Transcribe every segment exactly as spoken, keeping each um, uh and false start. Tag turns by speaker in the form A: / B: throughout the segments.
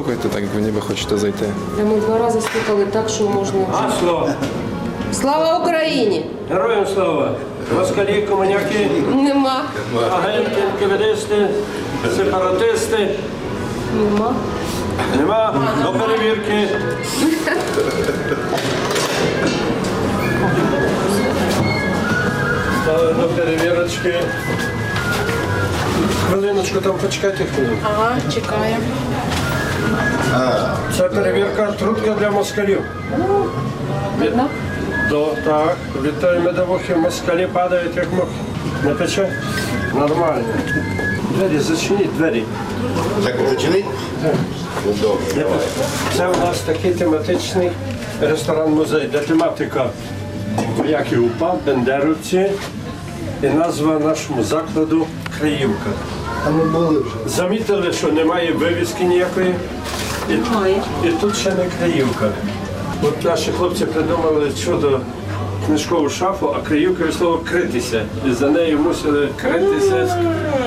A: стукайте, так як ви ніби хочете зайти.
B: Ми два рази стукали так, що можна...
C: Гасло!
B: Слава Україні!
C: Героям слава! Москалі, комуняки,
B: Нема.
C: агенти, НКВДисти, сепаратисти.
B: Нема.
C: Нема? До перевірки. Стали до перевірочки. Хвилиночку, там почекайте хвилину.
B: Ага, чекаємо.
C: Це перевірка трутка для москалів.
B: Видно?
C: До, так, від тої медовухи москалі падають, як мох. Не пече? Нормально. Двері, зачиніть двері.
D: Так, зачинить?
C: Так.
D: Ну, добре, давай.
C: Це у нас такий тематичний ресторан-музей, де тематика вояків УПА, бендерівці і назва нашому закладу Краївка.
D: А ми були вже.
C: Замітили, що немає вивіски ніякої. І, і тут ще не Краївка. От наші хлопці придумали чудо книжкову шафу, а Краївка від слова критися. І за нею мусили критися.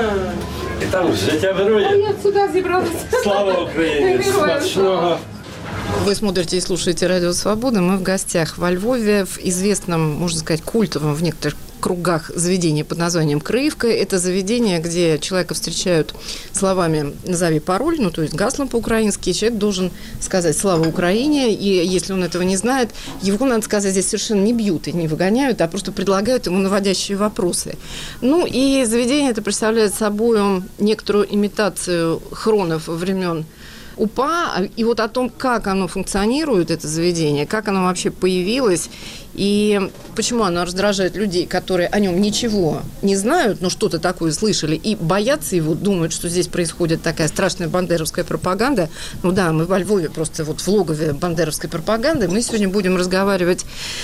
C: І там життя вирує.
B: Я сюди зібралася.
C: Слава Україні! Смачного!
E: Вы смотрите и слушаете «Радио Свобода». Мы в гостях во Львове, в известном, можно сказать, культовом в некоторых кругах заведении под названием «Краевка». Это заведение, где человека встречают словами «назови пароль», ну, то есть гаслом по-украински. Человек должен сказать «Слава Украине», и если он этого не знает, его, надо сказать, здесь совершенно не бьют и не выгоняют, а просто предлагают ему наводящие вопросы. Ну, и заведение это представляет собой некоторую имитацию хронов времен УПА, и вот о том, как оно функционирует, это заведение, как оно вообще появилось, и почему оно раздражает людей, которые о нем ничего не знают, но что-то такое слышали, и боятся его, думают, что здесь происходит такая страшная бандеровская пропаганда. Ну да, мы во Львове просто вот в логове бандеровской пропаганды. Мы сегодня будем разговаривать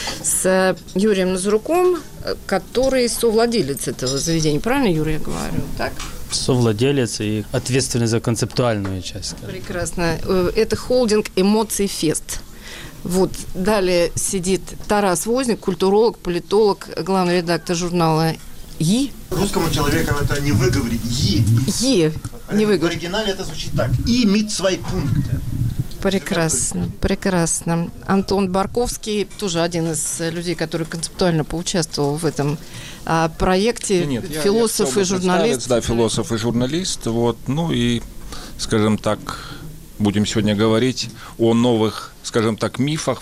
E: с Юрием Назаруком, который совладелец этого заведения. Правильно, Юрий, я говорю? Так?
F: Совладелец и ответственный за концептуальную часть.
E: Прекрасно. Это холдинг «Эмоций Фест». Вот. Далее сидит Тарас Возник, культуролог, политолог, главный редактор журнала «И».
D: Русскому человеку это не выговорить. И.
E: «И». Не
D: В
E: выговорить.
D: оригинале это звучит так. И имеет свои пункты.
E: Прекрасно, прекрасно. Антон Барковский, тоже один из людей, который концептуально поучаствовал в этом а, проекте.
G: Нет,
E: философ
G: я, я
E: и журналист.
G: Да, философ и журналист. Вот. Ну и, скажем так, будем сегодня говорить о новых, скажем так, мифах,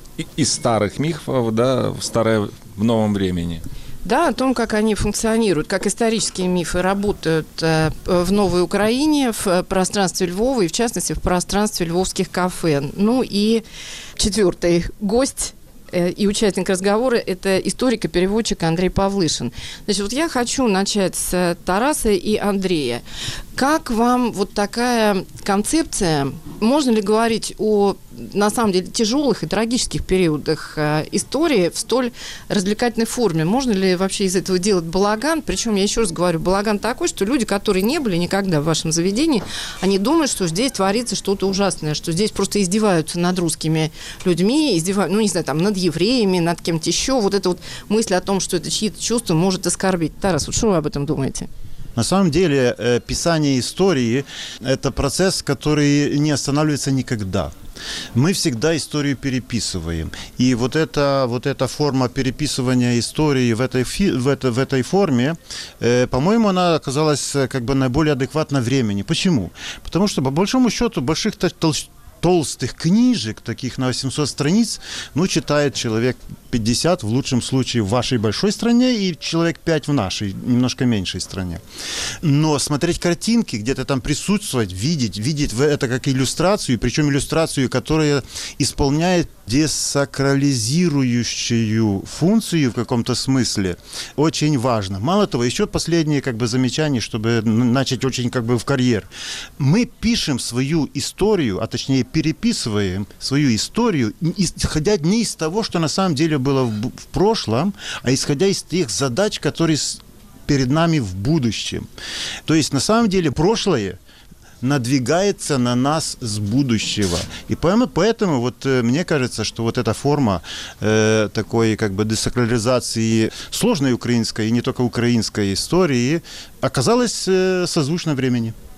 G: из старых мифов, да, в старое, в новом времени.
E: Да, о том, как они функционируют, как исторические мифы работают э, в Новой Украине, в пространстве Львова и, в частности, в пространстве львовских кафе. Ну и четвертый гость э, и участник разговора – это историк и переводчик Андрей Павлышин. Значит, вот я хочу начать с Тараса и Андрея. Как вам вот такая концепция? Можно ли говорить о, на самом деле, тяжелых и трагических периодах э, истории в столь развлекательной форме? Можно ли вообще из этого делать балаган? Причем, я еще раз говорю, балаган такой, что люди, которые не были никогда в вашем заведении, они думают, что здесь творится что-то ужасное, что здесь просто издеваются над русскими людьми, издеваются, ну, не знаю, там, над евреями, над кем-то еще. Вот эта вот мысль о том, что это чьи-то чувства может оскорбить. Тарас, вот что вы об этом думаете?
H: На самом деле, писание истории – это процесс, который не останавливается никогда. Мы всегда историю переписываем. И вот эта, вот эта форма переписывания истории в этой, в этой, в этой форме, э, по-моему, она оказалась как бы наиболее адекватна времени. Почему? Потому что, по большому счету, больших толщ... толстых книжек, таких на восемьсот страниц, ну, читает человек пятьдесят, в лучшем случае, в вашей большой стране, и человек пять в нашей, немножко меньшей стране. Но смотреть картинки, где-то там присутствовать, видеть, видеть это как иллюстрацию, причем иллюстрацию, которая исполняет десакрализирующую функцию в каком-то смысле, очень важно. Мало того, еще последнее как бы замечание, чтобы начать очень как бы в карьер. Мы пишем свою историю, а точнее переписываем свою историю, исходя не из того, что на самом деле было в, в прошлом, а исходя из тех задач, которые перед нами в будущем. То есть на самом деле прошлое надвигается на нас с будущего. И поэтому, поэтому вот мне кажется, что вот эта форма э, такой как бы десакрализации сложной украинской и не только украинской истории оказалась э, созвучна времени.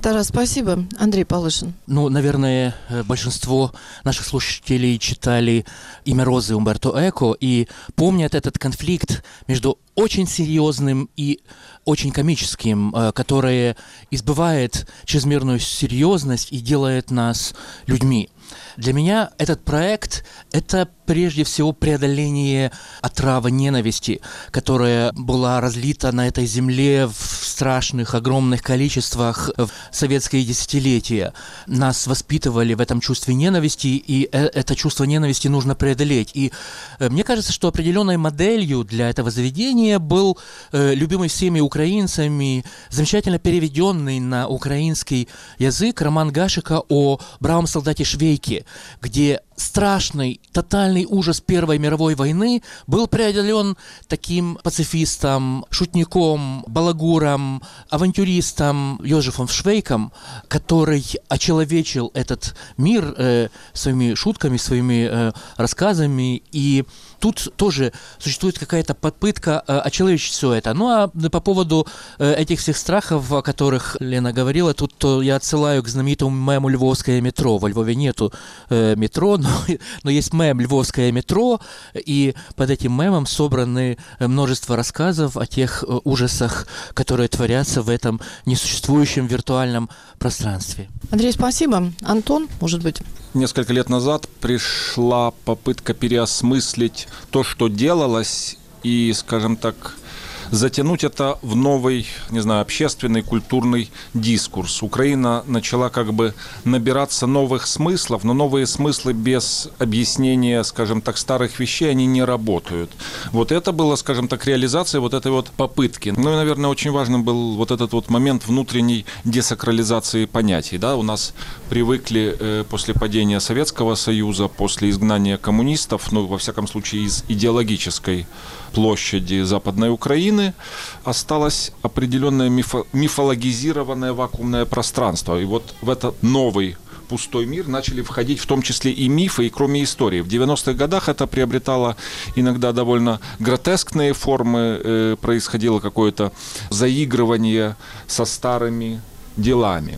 E: Тарас, спасибо. Андрей Полышин.
A: Ну, наверное, большинство наших слушателей читали «Имя Розы» Умберто Эко и помнят этот конфликт между очень серьезным и очень комическим, которое избивает чрезмерную серьезность и делает нас людьми. Для меня этот проект – это прежде всего преодоление отравы ненависти, которая была разлита на этой земле в страшных, огромных количествах в советские десятилетия. Нас воспитывали в этом чувстве ненависти, и это чувство ненависти нужно преодолеть. И мне кажется, что определенной моделью для этого заведения был любимый всеми украинцами, замечательно переведенный на украинский язык роман Гашека о бравом солдате Швейке, где страшный, тотальный ужас Первой мировой войны был преодолен таким пацифистом, шутником, балагуром, авантюристом Йозефом Швейком, который очеловечил этот мир э, своими шутками, своими э, рассказами. И тут тоже существует какая-то попытка э, очеловечить все это. Ну а по поводу э, этих всех страхов, о которых Лена говорила, тут то я отсылаю к знаменитому мему «Львовское метро». Во Львове нету э, метро, но, но есть мем «Львовское метро», и под этим мемом собраны множество рассказов о тех э, ужасах, которые творятся в этом несуществующем виртуальном пространстве.
E: Андрей, спасибо. Антон, может быть?
G: Несколько лет назад пришла попытка переосмыслить то, что делалось, и, скажем так, затянуть это в новый, не знаю, общественный, культурный дискурс. Украина начала как бы набираться новых смыслов, но новые смыслы без объяснения, скажем так, старых вещей, они не работают. Вот это было, скажем так, реализация вот этой вот попытки. Ну и, наверное, очень важным был вот этот вот момент внутренней десакрализации понятий. Да? У нас привыкли э, после падения Советского Союза, после изгнания коммунистов, ну, во всяком случае, из идеологической площади Западной Украины, осталось определенное мифо- мифологизированное вакуумное пространство. И вот в этот новый пустой мир начали входить в том числе и мифы, и кроме истории. В девяностых годах это приобретало иногда довольно гротескные формы, э, происходило какое-то заигрывание со старыми делами.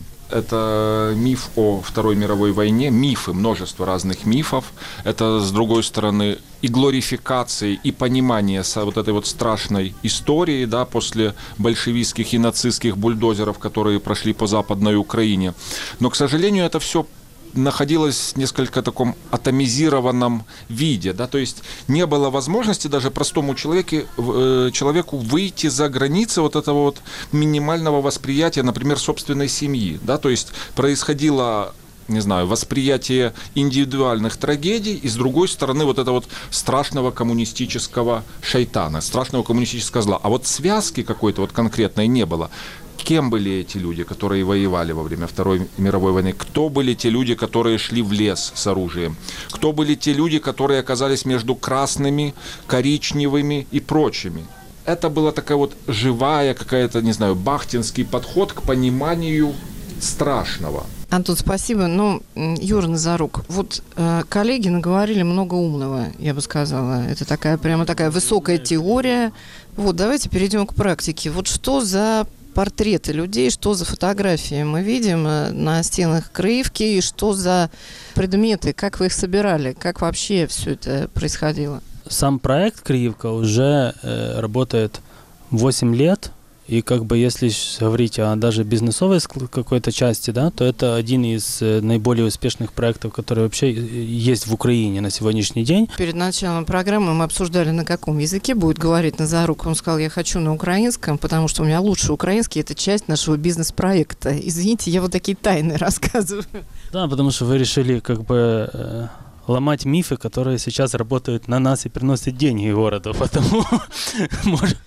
G: Это миф о Второй мировой войне, мифы, множество разных мифов. Это, с другой стороны, и глорификации, и понимание вот этой вот страшной истории, да, после большевистских и нацистских бульдозеров, которые прошли по Западной Украине. Но, к сожалению, это все находилась в несколько таком атомизированном виде, да, то есть не было возможности даже простому человеку, э, человеку выйти за границы вот этого вот минимального восприятия, например, собственной семьи, да, то есть происходило, не знаю, восприятие индивидуальных трагедий и, с другой стороны, вот это вот страшного коммунистического шайтана, страшного коммунистического зла. А вот связки какой-то вот конкретной не было. Кем были эти люди, которые воевали во время Второй мировой войны? Кто были те люди, которые шли в лес с оружием? Кто были те люди, которые оказались между красными, коричневыми и прочими? Это была такая вот живая какая-то, не знаю, бахтинский подход к пониманию страшного.
E: Антон, спасибо. Ну, Юра Назарук, вот э, коллеги наговорили много умного, я бы сказала. Это такая прямо такая высокая теория. Вот, давайте перейдем к практике. Вот что за портреты людей, что за фотографии мы видим на стенах Крыевки, и что за предметы, как вы их собирали, как вообще все это происходило?
F: Сам проект «Крыевка» уже э, работает восемь лет, и как бы если говорить о даже бизнесовой какой-то части, да, то это один из наиболее успешных проектов, которые вообще есть в Украине на сегодняшний день.
E: Перед началом программы мы обсуждали, на каком языке будет говорить Назарук. Он сказал, я хочу на украинском, потому что у меня лучший украинский, это часть нашего бизнес-проекта. Извините, я вот такие тайны рассказываю. Да,
F: потому что вы решили как бы э, ломать мифы, которые сейчас работают на нас и приносят деньги городу, потому может...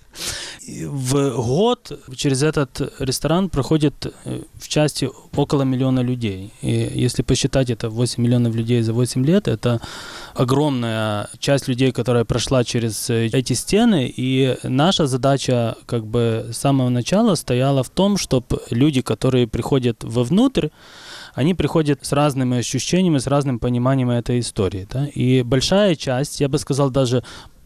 F: В год через этот ресторан проходит в части около миллиона людей. И если посчитать это восемь миллионов людей за восемь лет, это огромная часть людей, которая прошла через эти стены. И наша задача как бы с самого начала стояла в том, чтобы люди, которые приходят вовнутрь, они приходят с разными ощущениями, с разным пониманием этой истории. Да? И большая часть, я бы сказал, даже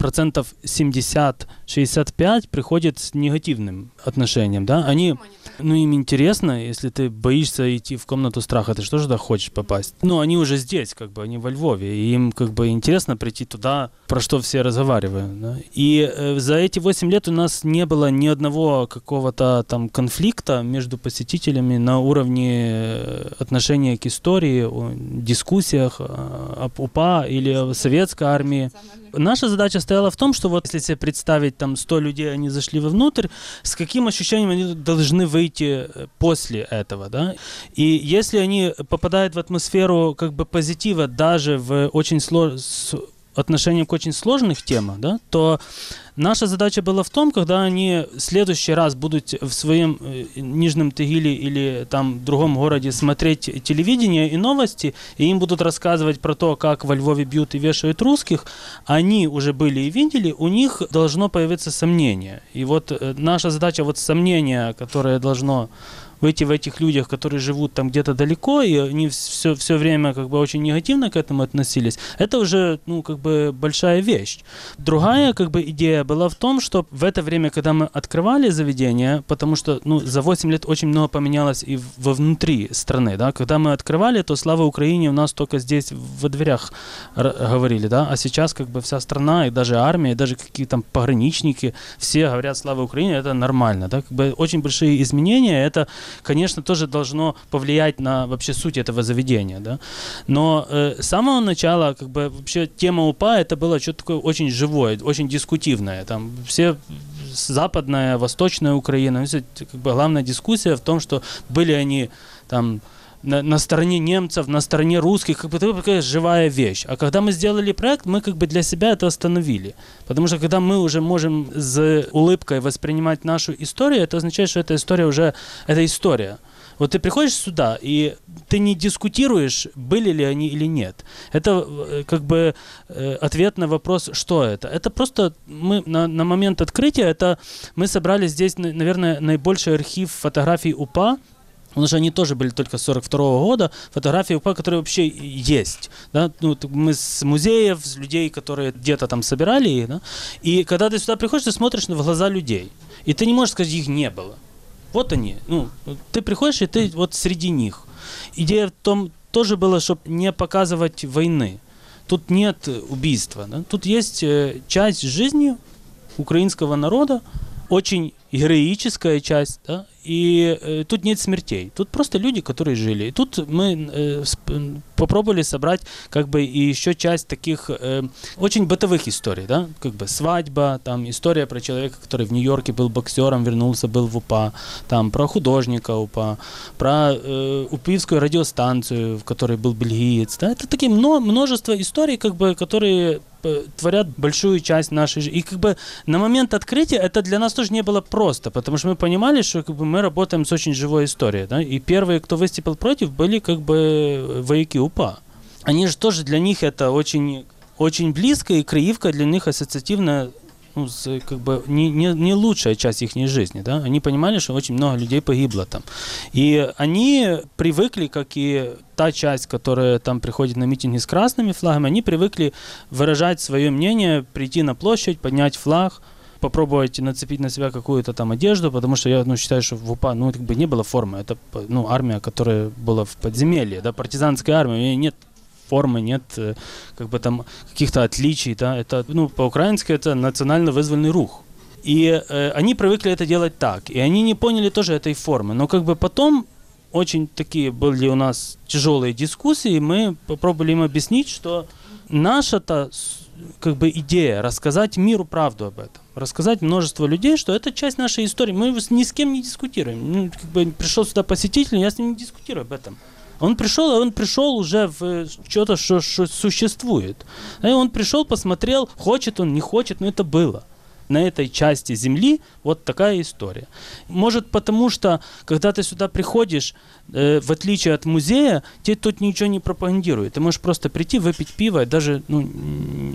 F: процентов семьдесят-шестьдесят пять приходит с негативным отношением, да, они, ну, им интересно, если ты боишься идти в комнату страха, ты что же туда хочешь попасть? Ну, они уже здесь, как бы, они во Львове, и им, как бы, интересно прийти туда, про что все разговаривают, да? И э, за эти восемь лет у нас не было ни одного какого-то там конфликта между посетителями на уровне отношения к истории, о дискуссиях об УПА или о советской армии. Наша задача стояла в том, что вот если себе представить, там сто людей, они зашли вовнутрь, с каким ощущением они должны выйти после этого, да? И если они попадают в атмосферу как бы позитива даже в очень сложном отношением к очень сложных темам, да, то наша задача была в том, когда они в следующий раз будут в своем Нижнем Тагиле или там в другом городе смотреть телевидение и новости, и им будут рассказывать про то, как во Львове бьют и вешают русских, они уже были и видели, у них должно появиться сомнение. И вот наша задача, вот сомнение, которое должно выйти в этих людях, которые живут там где-то далеко, и они все, все время как бы очень негативно к этому относились, это уже, ну, как бы большая вещь. Другая, как бы, идея была в том, что в это время, когда мы открывали заведение, потому что, ну, за восемь лет очень много поменялось и вовнутри страны, да, когда мы открывали, то слава Украине у нас только здесь во дверях говорили, да, а сейчас как бы вся страна, и даже армия, и даже какие-то там пограничники, все говорят слава Украине, это нормально, да, как бы очень большие изменения, это, конечно, тоже должно повлиять на вообще суть этого заведения, да. Но э, с самого начала, как бы, вообще тема УПА, это было что-то такое очень живое, очень дискутивное. Там все западная, восточная Украина, все, как бы, главная дискуссия в том, что были они там на, на стороне немцев, на стороне русских, как бы такая живая вещь. А когда мы сделали проект, мы как бы для себя это остановили. Потому что когда мы уже можем с улыбкой воспринимать нашу историю, это означает, что эта история уже, это история. Вот ты приходишь сюда, и ты не дискутируешь, были ли они или нет. Это как бы ответ на вопрос, что это. Это просто мы на, на момент открытия, это мы собрали здесь, наверное, наибольший архив фотографий УПА, потому что они тоже были только с сорок второго года, фотографии УПА, которые вообще есть. Да? Ну, мы с музеев, с людей, которые где-то там собирали их. Да? И когда ты сюда приходишь, ты смотришь в глаза людей. И ты не можешь сказать, их не было. Вот они. Ну, ты приходишь, и ты вот среди них. Идея в том тоже была, чтобы не показывать войны. Тут нет убийства. Да? Тут есть часть жизни украинского народа, очень героическая часть, да? И э, тут нет смертей. Тут просто люди, которые жили. И тут мы э, сп- попробовали собрать как бы и еще часть таких э, очень бытовых историй, да, как бы свадьба, там история про человека, который в Нью-Йорке был боксером, вернулся, был в УПА, там про художника УПА, про э, упивскую радиостанцию, в которой был бельгиец, да, это такие мно- множество историй, как бы, которые творят большую часть нашей жизни. И как бы на момент открытия это для нас тоже не было просто, потому что мы понимали, что как бы мы работаем с очень живой историей, да, и первые, кто выступил против, были как бы вояки УПА. Они же тоже, для них это очень, очень близко, и Криевка для них ассоциативно, ну, с, как бы не, не, не лучшая часть их жизни, да, они понимали, что очень много людей погибло там. И они привыкли, как и та часть, которая там приходит на митинги с красными флагами, они привыкли выражать свое мнение, прийти на площадь, поднять флаг, попробовать нацепить на себя какую-то там одежду, потому что я, ну, считаю, что в УПА, ну, как бы не было формы, это, ну, армия, которая была в подземелье, да, партизанская армия, у нее нет формы, нет как бы там каких-то отличий, да, это, ну, по-украински это национально вызвольный рух. И э, они привыкли это делать так, и они не поняли тоже этой формы, но как бы потом очень такие были у нас тяжелые дискуссии, мы попробовали им объяснить, что наша-то как бы идея рассказать миру правду об этом, рассказать множество людей, что это часть нашей истории, мы ни с кем не дискутируем, ну, как бы пришел сюда посетитель, я с ним не дискутирую об этом. Он пришел, он пришел уже в что-то, что, что существует. И он пришел, посмотрел, хочет он, не хочет, но это было. На этой части земли вот такая история. Может, потому что, когда ты сюда приходишь, э, в отличие от музея, тебе тут ничего не пропагандирует. Ты можешь просто прийти, выпить пиво, даже, ну,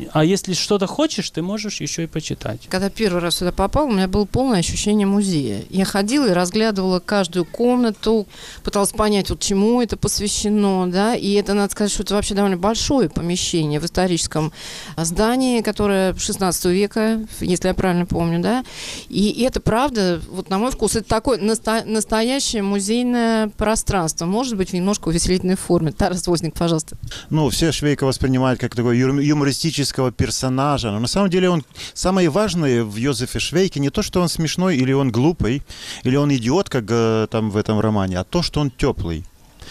F: А если что-то хочешь, ты можешь еще и почитать.
E: Когда первый раз сюда попал, у меня было полное ощущение музея. Я ходила и разглядывала каждую комнату, пыталась понять, вот чему это посвящено, да, и это, надо сказать, что это вообще довольно большое помещение в историческом здании, которое шестнадцатого века, если я правильно помню, да, и, и это правда, вот на мой вкус, это такое насто- настоящее музейное пространство, может быть, в немножко увеселительной форме. Тарас Возник, пожалуйста.
H: Ну, все Швейка воспринимают как такого ю- юмористического персонажа, но на самом деле он самое важное в Йозефе Швейке не то, что он смешной или он глупый, или он идиот, как э, там в этом романе, а то, что он теплый.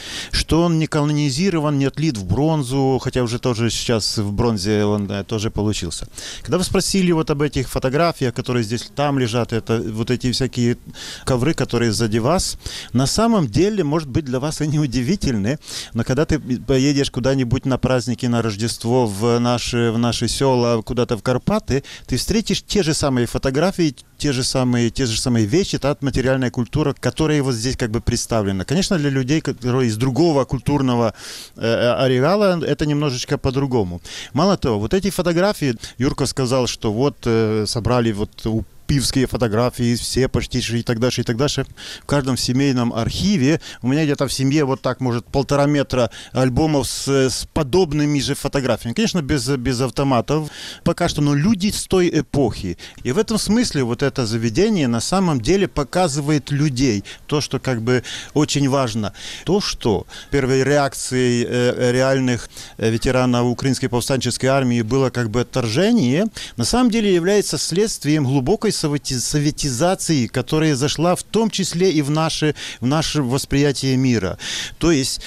H: Что он не колонизирован, не отлит в бронзу, хотя уже тоже сейчас в бронзе он да, тоже получился. Когда вы спросили вот об этих фотографиях, которые здесь там лежат, это вот эти всякие ковры, которые сзади вас, на самом деле, может быть, для вас они удивительны, но когда ты поедешь куда-нибудь на праздники, на Рождество, в наши, в наши села, куда-то в Карпаты, ты встретишь те же самые фотографии, те же самые, те же самые вещи, та материальная культура, которая вот здесь как бы представлена. Конечно, для людей, которые из другого культурного э, ареала, это немножечко по-другому. Мало того, вот эти фотографии, Юрко сказал, что вот э, собрали вот у пивские фотографии, все почти и так дальше, и так дальше. В каждом семейном архиве у меня где-то в семье вот так, может, полтора метра альбомов с, с подобными же фотографиями. Конечно, без, без автоматов пока что, но люди с той эпохи. И в этом смысле вот это заведение на самом деле показывает людей. То, что как бы очень важно. То, что первой реакцией э, реальных э, ветеранов украинской повстанческой армии было как бы отторжение, на самом деле является следствием глубокой советизации, которая зашла в том числе и в наше, в наше восприятие мира. То есть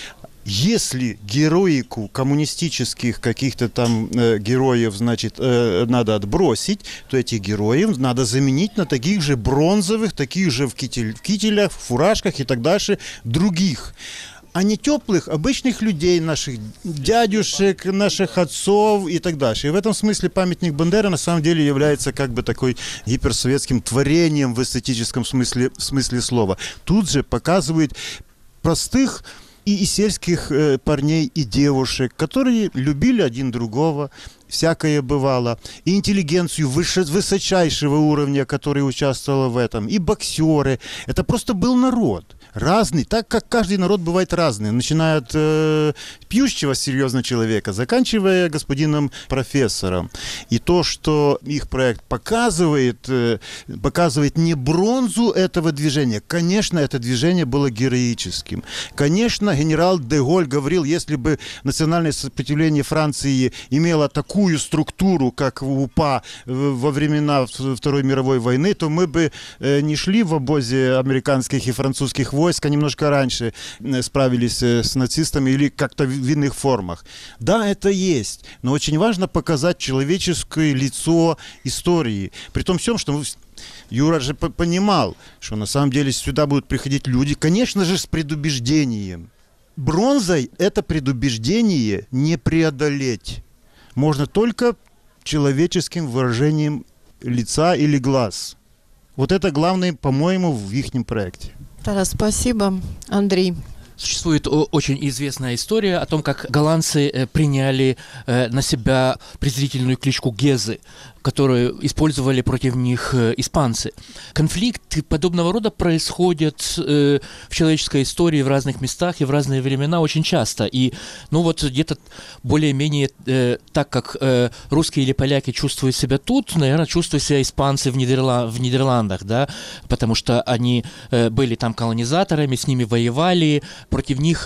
H: если героику коммунистических каких-то там э, героев, значит, э, надо отбросить, то этих героев надо заменить на таких же бронзовых, таких же в, китель, в кителях, в фуражках и так дальше, других. А не теплых, обычных людей, наших дядюшек, наших отцов и так дальше. И в этом смысле памятник Бандеры на самом деле является как бы такой гиперсоветским творением в эстетическом смысле, в смысле слова. Тут же показывает простых и, и сельских э, парней и девушек, которые любили один другого, всякое бывало, и интеллигенцию выше, высочайшего уровня, которая участвовала в этом, и боксеры. Это просто был народ. Разный, так как каждый народ бывает разный, начиная от э, пьющего серьезного человека, заканчивая господином профессором. И то, что их проект показывает, э, показывает не бронзу этого движения, конечно, это движение было героическим. Конечно, генерал де Голь говорил, если бы национальное сопротивление Франции имело такую структуру, как в УПА во времена Второй мировой войны, то мы бы э, не шли в обозе американских и французских войск, войска немножко раньше справились с нацистами или как-то в иных формах. Да, это есть, но очень важно показать человеческое лицо истории. При том всем, что Юра же понимал, что на самом деле сюда будут приходить люди, конечно же, с предубеждением. Бронзой это предубеждение не преодолеть. Можно только человеческим выражением лица или глаз. Вот это главное, по-моему, в ихнем проекте.
E: Тарас, спасибо. Андрей.
A: Существует очень известная история о том, как голландцы приняли на себя презрительную кличку Гезы, которую использовали против них испанцы. Конфликты подобного рода происходят в человеческой истории в разных местах и в разные времена очень часто. И ну вот где-то более-менее так, как русские или поляки чувствуют себя тут, наверное, чувствуют себя испанцы в, Нидерла- в Нидерландах, да, потому что они были там колонизаторами, с ними воевали, против них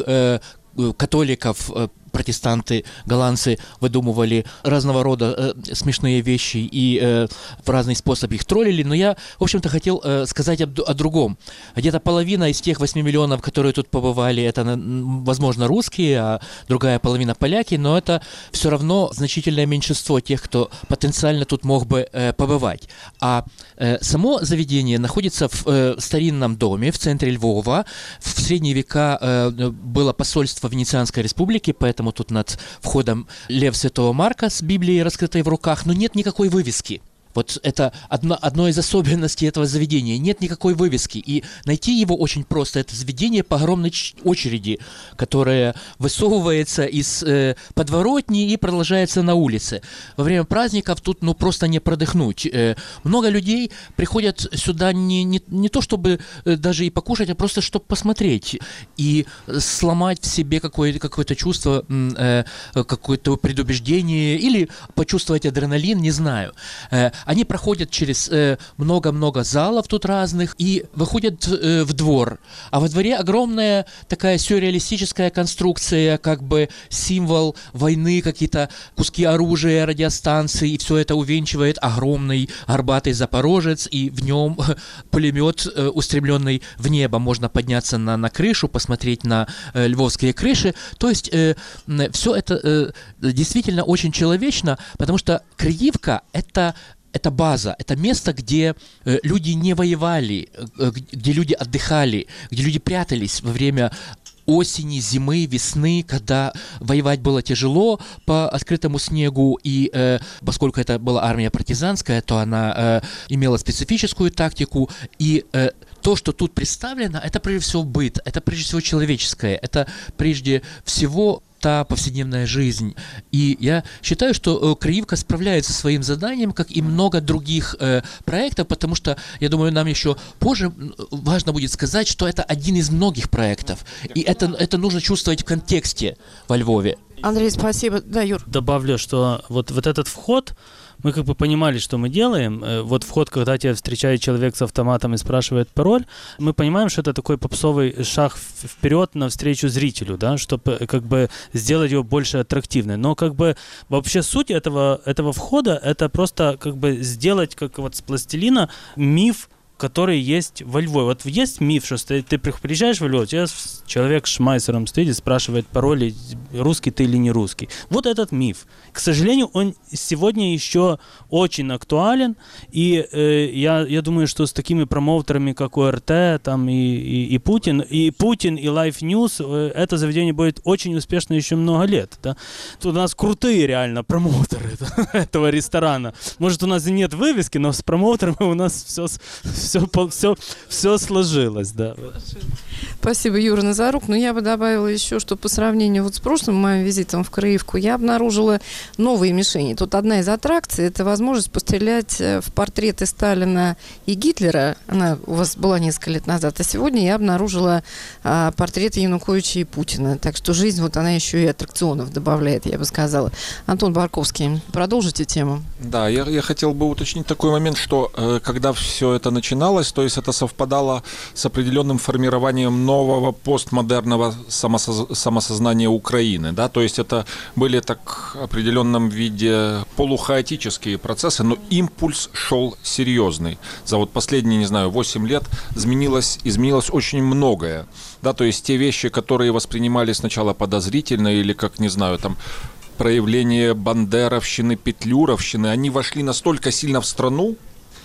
A: католиков, протестанты, голландцы выдумывали разного рода э, смешные вещи и э, в разный способ их троллили, но я, в общем-то, хотел э, сказать об, о другом. Где-то половина из тех восьми миллионов, которые тут побывали, это, возможно, русские, а другая половина поляки, но это все равно значительное меньшинство тех, кто потенциально тут мог бы э, побывать. А э, само заведение находится в э, старинном доме в центре Львова. В средние века э, было посольство Венецианской республики, поэтому тут над входом лев Святого Марка с Библией, раскрытой в руках, но нет никакой вывески. Вот это одно, одно из особенностей этого заведения. Нет никакой вывески. И найти его очень просто. Это заведение по огромной очереди, которое высовывается из э, подворотни и продолжается на улице. Во время праздников тут ну, просто не продохнуть. Э, много людей приходят сюда не, не, не то, чтобы э, даже и покушать, а просто чтобы посмотреть. И сломать в себе какое-то, какое-то чувство, э, какое-то предубеждение или почувствовать адреналин, не знаю. Э, они проходят через э, много-много залов тут разных и выходят э, в двор. А во дворе огромная такая сюрреалистическая конструкция, как бы символ войны, какие-то куски оружия, радиостанции, и все это увенчивает огромный горбатый Запорожец, и в нем пулемет, э, устремленный в небо. Можно подняться на, на крышу, посмотреть на э, львовские крыши. То есть э, все это э, действительно очень человечно, потому что Криивка — это это база, это место, где э, люди не воевали, э, где люди отдыхали, где люди прятались во время осени, зимы, весны, когда воевать было тяжело по открытому снегу, и э, поскольку это была армия партизанская, то она э, имела специфическую тактику, и э, то, что тут представлено, это прежде всего быт, это прежде всего человеческое, это прежде всего та повседневная жизнь. И я считаю, что э, Криивка справляется со своим заданием, как и много других э, проектов, потому что, я думаю, нам еще позже важно будет сказать, что это один из многих проектов. И это, это нужно чувствовать в контексте во Львове.
E: Андрей, спасибо. Да, Юр.
F: Добавлю, что вот, вот этот вход, мы как бы понимали, что мы делаем. Вот вход, когда тебя встречает человек с автоматом и спрашивает пароль, мы понимаем, что это такой попсовый шаг вперед навстречу зрителю, да, чтобы как бы сделать его больше аттрактивным. Но как бы вообще суть этого, этого входа — это просто как бы сделать, как вот с пластилина, миф, который есть во Львове. Вот есть миф, что ты приезжаешь в Львов, у тебя человек с шмайсером стоит и спрашивает пароль, русский ты или не русский. Вот этот миф. К сожалению, он сегодня еще очень актуален, и э, я, я думаю, что с такими промоутерами, как ОРТ, там и, и, и Путин, и Путин, и Life News, э, это заведение будет очень успешно еще много лет. Да? Тут у нас крутые реально промоутеры этого ресторана. Может, у нас и нет вывески, но с промоутерами у нас все... Все, все, все сложилось, да.
E: Спасибо, Юра Назарук. Но я бы добавила еще, что по сравнению вот с прошлым моим визитом в Криивку, я обнаружила новые мишени. Тут одна из аттракций – это возможность пострелять в портреты Сталина и Гитлера. Она у вас была несколько лет назад. А сегодня я обнаружила а, портреты Януковича и Путина. Так что жизнь, вот она еще и аттракционов добавляет, я бы сказала. Антон Барковский, продолжите тему.
G: Да, я, я хотел бы уточнить такой момент, что э, когда все это начиналось, то есть это совпадало с определенным формированием нового постмодерного самосоз... самосознания Украины, да, то есть это были так в определенном виде полухаотические процессы, но импульс шел серьезный. За вот последние, не знаю, восемь лет изменилось, изменилось очень многое, да, то есть те вещи, которые воспринимались сначала подозрительно или, как, не знаю, там, проявление бандеровщины, петлюровщины, они вошли настолько сильно в страну,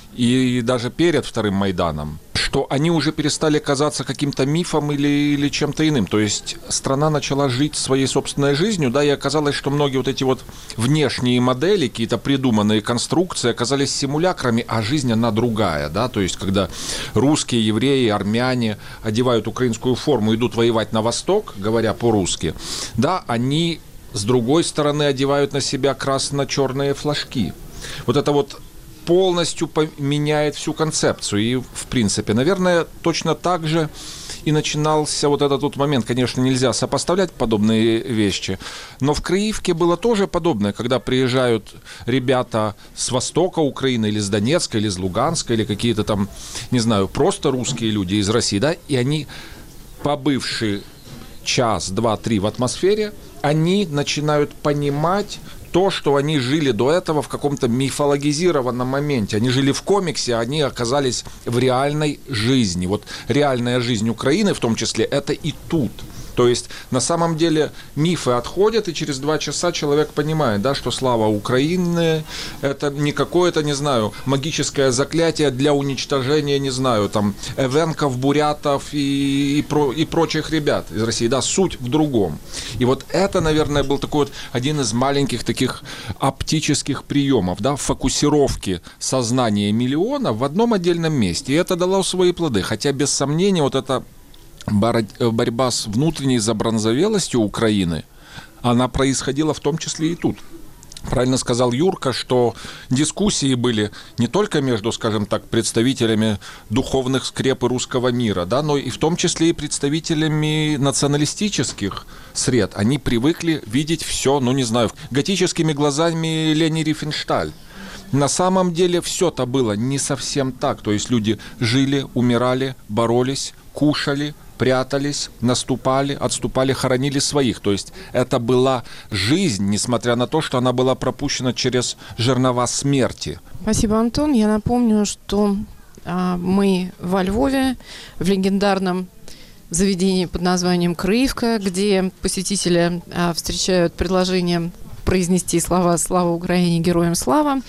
G: и даже перед вторым Майданом, что они уже перестали казаться каким-то мифом или, или чем-то иным. То есть страна начала жить своей собственной жизнью, да, и оказалось, что многие вот эти вот внешние модели, какие-то придуманные конструкции оказались симулякрами, а жизнь, она другая, да, то есть когда русские, евреи, армяне одевают украинскую форму, идут воевать на восток, говоря по-русски, да, они с другой стороны одевают на себя красно-черные флажки. Вот это вот полностью поменяет всю концепцию. И, в принципе, наверное, точно так же и начинался вот этот вот момент. Конечно, нельзя сопоставлять подобные вещи, но в Криивке было тоже подобное, когда приезжают ребята с востока Украины, или с Донецка, или с Луганска, или какие-то там, не знаю, просто русские люди из России, да, и они, побывшие час, два, три в атмосфере, они начинают понимать то, что они жили до этого в каком-то мифологизированном моменте. Они жили в комиксе, а они оказались в реальной жизни. Вот реальная жизнь Украины, в том числе, это и тут. То есть, на самом деле, мифы отходят, и через два часа человек понимает, да, что слава Украины – это не какое-то, не знаю, магическое заклятие для уничтожения, не знаю, там, эвенков, бурятов и, и, про, и прочих ребят из России. Да, суть в другом. И вот это, наверное, был такой вот один из маленьких таких оптических приемов, да, фокусировки сознания миллиона в одном отдельном месте. И это дало свои плоды. Хотя, без сомнения, вот это борьба с внутренней забронзовелостью Украины, она происходила в том числе и тут. Правильно сказал Юрка, что дискуссии были не только между, скажем так, представителями духовных скреп и русского мира, да, но и в том числе и представителями националистических сред. Они привыкли видеть все, ну не знаю, готическими глазами Лени Рифеншталь. На самом деле все-то было не совсем так. То есть люди жили, умирали, боролись, кушали, прятались, наступали, отступали, хоронили своих. То есть это была жизнь, несмотря на то, что она была пропущена через жернова смерти.
E: Спасибо, Антон. Я напомню, что а, мы во Львове, в легендарном заведении под названием «Крыевка», где посетители а, встречают предложение произнести слова «Слава Украине! Героям слава!».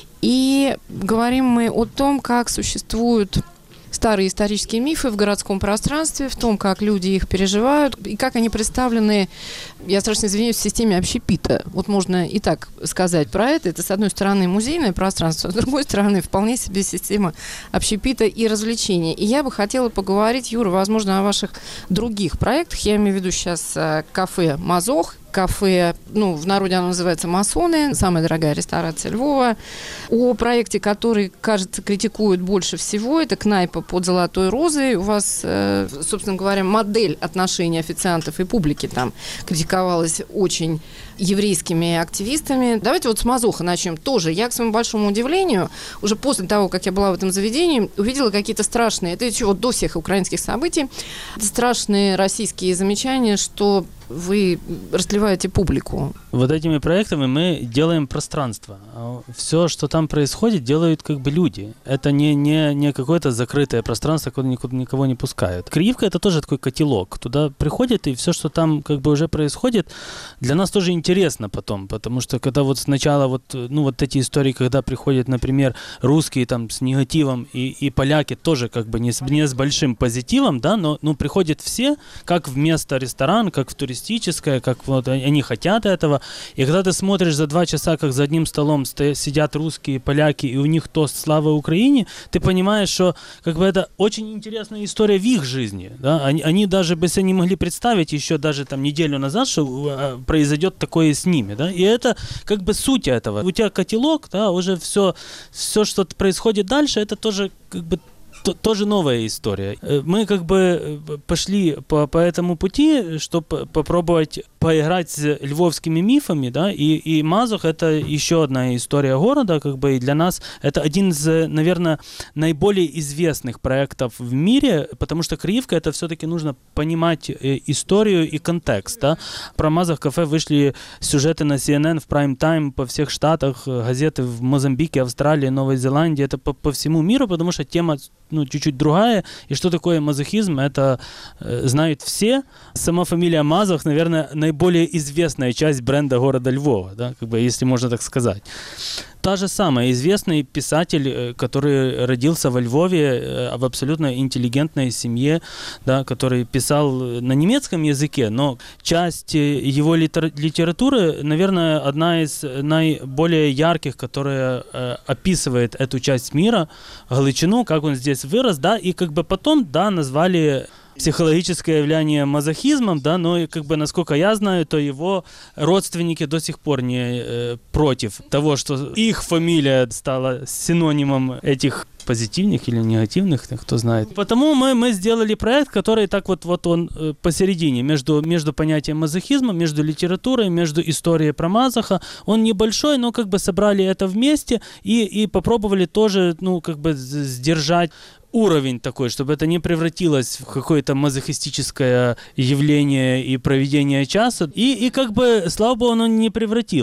E: И говорим мы о том, как существуют старые исторические мифы в городском пространстве, в том, как люди их переживают и как они представлены, я страшно извиняюсь, в системе общепита. Вот можно и так сказать про это. Это, с одной стороны, музейное пространство, с другой стороны, вполне себе система общепита и развлечений. И я бы хотела поговорить, Юра, возможно, о ваших других проектах. Я имею в виду сейчас кафе «Мазох», кафе, ну, в народе оно называется «Масоны», самая дорогая ресторация Львова. О проекте, который, кажется, критикуют больше всего, это «Кнайпа под золотой розой». У вас, собственно говоря, модель отношений официантов и публики там критиковалась очень еврейскими активистами. Давайте вот с «Мазоха» начнем тоже. Я, к своему большому удивлению, уже после того, как я была в этом заведении, увидела какие-то страшные, это еще вот до всех украинских событий, страшные российские замечания, что вы растлеваете публику.
F: Вот этими проектами мы делаем пространство. Все, что там происходит, делают как бы люди. Это не, не, не какое-то закрытое пространство, куда никуда никого не пускают. Криевка — это тоже такой котелок. Туда приходят, и все, что там как бы уже происходит, для нас тоже интересно потом. Потому что когда вот сначала вот, ну, вот эти истории, когда приходят, например, русские там с негативом и, и поляки тоже как бы не с, не с большим позитивом, да, но ну, приходят все, как вместо ресторана, как в туристическом, как вот они хотят этого. И когда ты смотришь за два часа, как за одним столом стоят, сидят русские, поляки, и у них тост «Слава Украине», ты понимаешь, что как бы это очень интересная история в их жизни. Да? Они, они даже бы себе не могли представить еще даже там неделю назад, что произойдет такое с ними. Да? И это как бы суть этого. У тебя котелок, да, уже все, все, что происходит дальше, это тоже как бы тоже новая история. Мы как бы пошли по, по этому пути, чтобы попробовать поиграть с львовскими мифами, да, и, и Мазох — это еще одна история города, как бы, и для нас это один из, наверное, наиболее известных проектов в мире, потому что Криевка — это все-таки нужно понимать историю и контекст, да. Про Мазох кафе вышли сюжеты на си эн эн в прайм-тайм по всех штатах, газеты в Мозамбике, Австралии, Новой Зеландии, это по, по всему миру, потому что тема ну, чуть-чуть другая. И что такое мазохизм, это э, знают все. Сама фамилия Мазох, наверное, наиболее известная часть бренда города Львова, да, как бы, если можно так сказать. Та же самая, известный писатель, который родился во Львове, в абсолютно интеллигентной семье, да, который писал на немецком языке, но часть его литературы, наверное, одна из наиболее ярких, которая э, описывает эту часть мира, Галичину, как он здесь вырос, да, и как бы потом, да, назвали психологическое явление мазохизмом, да, но как бы, насколько я знаю, то его родственники до сих пор не э, против того, что их фамилия стала синонимом этих позитивных или негативных, кто знает. Потому мы, мы сделали проект, который так вот, вот он э, посередине, между, между понятием мазохизма, между литературой, между историей про Мазоха. Он небольшой, но как бы собрали это вместе и, и попробовали тоже, ну, как бы сдержать уровень такой, чтобы это не превратилось в какое-то мазохистическое явление и проведение часа. И, и как бы, слава богу, оно не превратилось.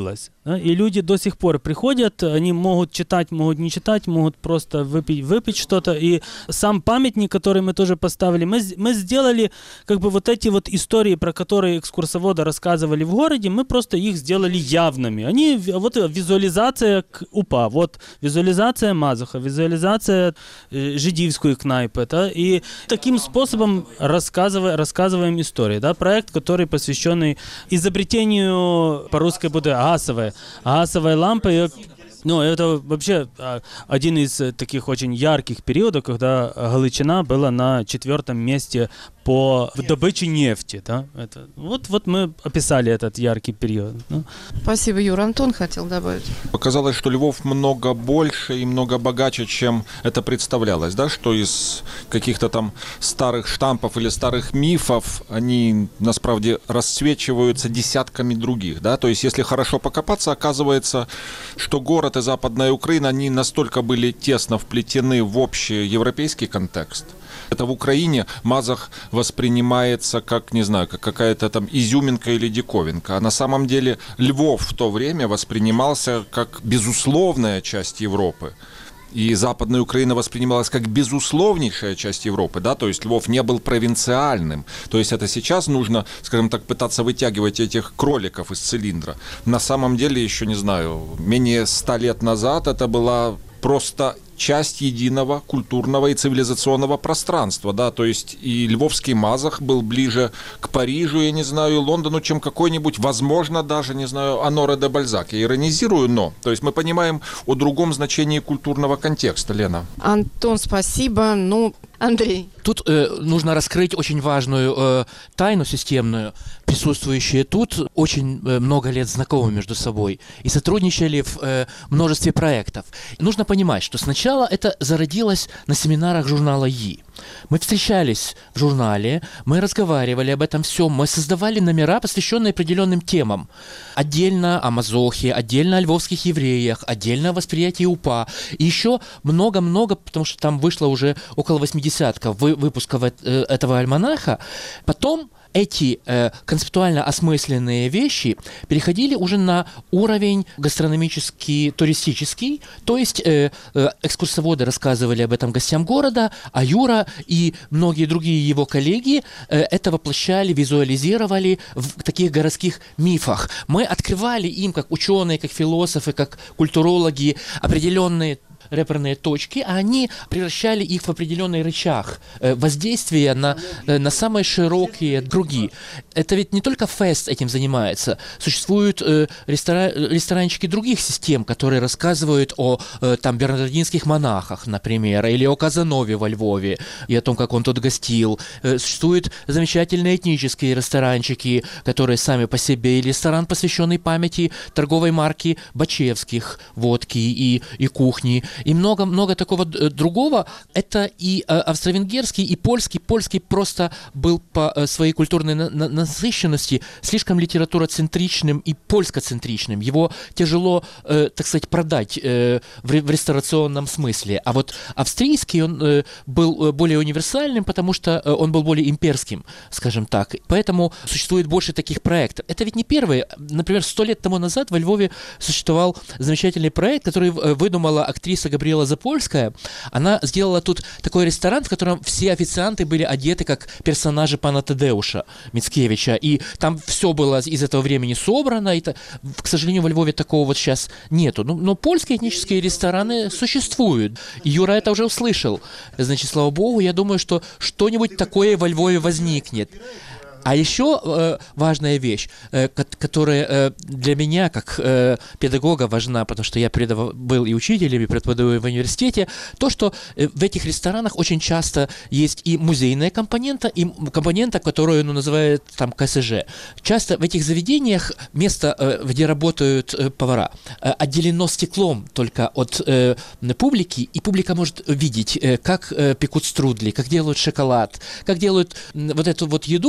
F: Да? И люди до сих пор приходят, они могут читать, могут не читать, могут просто выпить, выпить что-то. И сам памятник, который мы тоже поставили, мы, мы сделали как бы вот эти вот истории, про которые экскурсоводы рассказывали в городе, мы просто их сделали явными. Они, вот визуализация УПА, вот визуализация Мазуха, визуализация э, жидівської кнайпы. Да? И таким способом рассказывая, рассказываем истории. Да? Проект, который посвященный изобретению, по-русски будет газовой, газовой лампы. Ну, это вообще один из таких очень ярких периодов, когда Галичина была на четвертом месте по добыче нефти. Да? Это, вот, вот мы описали этот яркий период. Да?
E: Спасибо, Юра. Антон хотел добавить.
G: Показалось, что Львов много больше и много богаче, чем это представлялось, да, что из каких-то там старых штампов или старых мифов они, насправді, расцвечиваются десятками других, да, то есть если хорошо покопаться, оказывается, что город и Западная Украина, они настолько были тесно вплетены в общий европейский контекст. Это в Украине Мазах воспринимается как, не знаю, как какая-то там изюминка или диковинка. А на самом деле Львов в то время воспринимался как безусловная часть Европы. И Западная Украина воспринималась как безусловнейшая часть Европы, да, то есть Львов не был провинциальным. То есть это сейчас нужно, скажем так, пытаться вытягивать этих кроликов из цилиндра. На самом деле, еще не знаю, менее ста лет назад это была просто часть единого культурного и цивилизационного пространства, да, то есть и львовский Мазах был ближе к Парижу, я не знаю, Лондону, чем какой-нибудь, возможно, даже, не знаю, Оноре де Бальзак. Я иронизирую, но, то есть мы понимаем о другом значении культурного контекста, Лена.
E: Антон, спасибо. Ну, Андрей.
A: Тут э, нужно раскрыть очень важную э, тайну системную. Присутствующие тут очень э, много лет знакомы между собой и сотрудничали в э, множестве проектов. Нужно понимать, что сначала это зародилось на семинарах журнала «И». Мы встречались в журнале, мы разговаривали об этом всем, мы создавали номера, посвященные определенным темам. Отдельно о Мазохе, отдельно о львовских евреях, отдельно о восприятии УПА. И еще много-много, потому что там вышло уже около восьмидесятка выпусков этого альманаха. Потом эти э, концептуально осмысленные вещи переходили уже на уровень гастрономический, туристический, то есть э, э, экскурсоводы рассказывали об этом гостям города, а Юра и многие другие его коллеги э, это воплощали, визуализировали в таких городских мифах. Мы открывали им, как ученые, как философы, как культурологи, определенные реперные точки, а они превращали их в определенный рычаг э, воздействия на, э, на самые широкие круги. Это ведь не только фест этим занимается. Существуют э, рестора... ресторанчики других систем, которые рассказывают о э, там, бернардинских монахах, например, или о Казанове во Львове, и о том, как он тут гостил. Э, существуют замечательные этнические ресторанчики, которые сами по себе, или ресторан, посвященный памяти торговой марки Бачевских, водки и, и кухни, и много-много такого другого. Это и э, австро-венгерский, и польский. Польский просто был по э, своей культурной на- на- насыщенности слишком литературоцентричным и польскоцентричным. Его тяжело, э, так сказать, продать э, в, ре- в ресторационном смысле. А вот австрийский, он э, был более универсальным, потому что э, он был более имперским, скажем так. Поэтому существует больше таких проектов. Это ведь не первый. Например, сто лет тому назад во Львове существовал замечательный проект, который э, выдумала актриса Габриэла Запольская. Она сделала тут такой ресторан, в котором все официанты были одеты как персонажи пана Тадеуша Мицкевича. И там все было из этого времени собрано. И, к сожалению, во Львове такого вот сейчас нету. Но, но польские этнические рестораны существуют. И Юра это уже услышал. Значит, слава богу, я думаю, что что-нибудь такое во Львове возникнет. А еще э, важная вещь, э, которая э, для меня, как э, педагога, важна, потому что я предав... был и учителем, и преподаю в университете, то, что э, в этих ресторанах очень часто есть и музейная компонента, и компонента, которую ну, называют там КСЖ. Часто в этих заведениях место, э, где работают э, повара, э, отделено стеклом только от э, публики, и публика может видеть, э, как э, пекут струдли, как делают шоколад, как делают э, вот эту вот еду, которую потом